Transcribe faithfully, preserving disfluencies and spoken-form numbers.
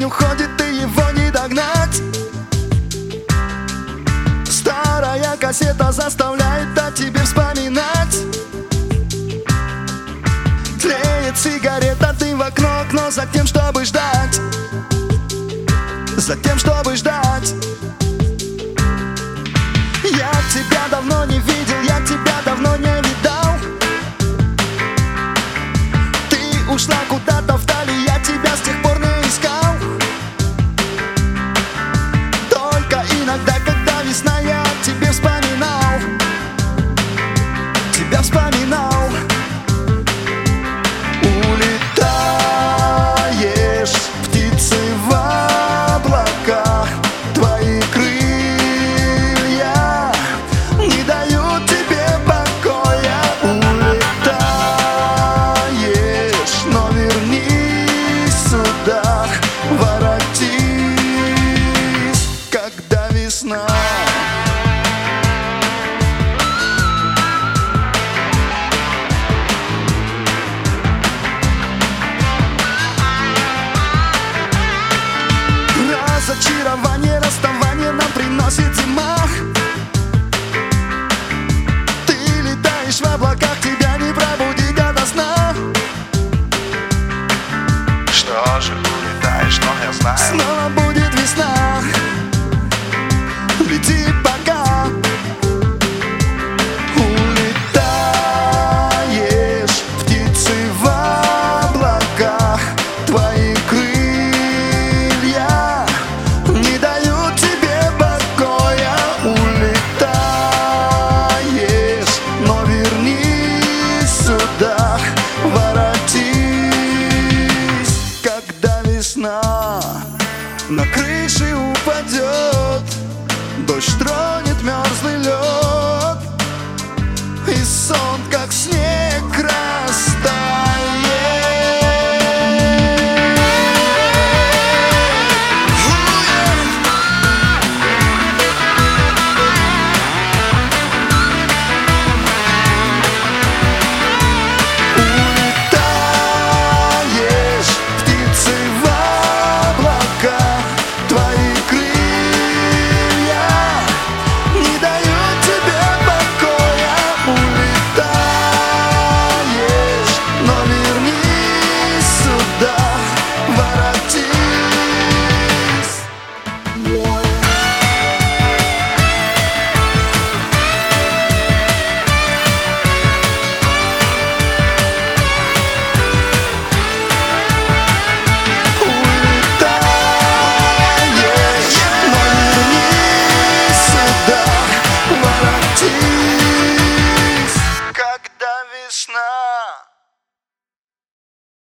день уходит, и его не догнать. Старая кассета заставляет о тебе вспоминать. Тлеет сигарета, ты в окно, окно за тем, чтобы ждать. За тем, чтобы ждать. Я тебя давно не видел, я тебя давно не видал. Ты ушла куда-то вдали, я тебя с тех пор не искал. Только иногда, когда весна, я о тебе вспоминал. Тебя вспоминал. Улетаешь, птицы в облаках, твои крылья не дают тебе покоя. Улетаешь, но вернись сюда, воротись, когда весна. Разочарование, расставание нам приносит зима. Ты летаешь в облаках, тебя не пробудить ото сна. Что же, улетаешь, но я знаю, снова будет весна. Лети пока. Улетаешь, птицы в облаках, твои крылья не дают тебе покоя. Улетаешь, но вернись сюда, воротись, когда весна. На крыши упадет, дождь тронет мерзлый лед, и сон, как снег, растает.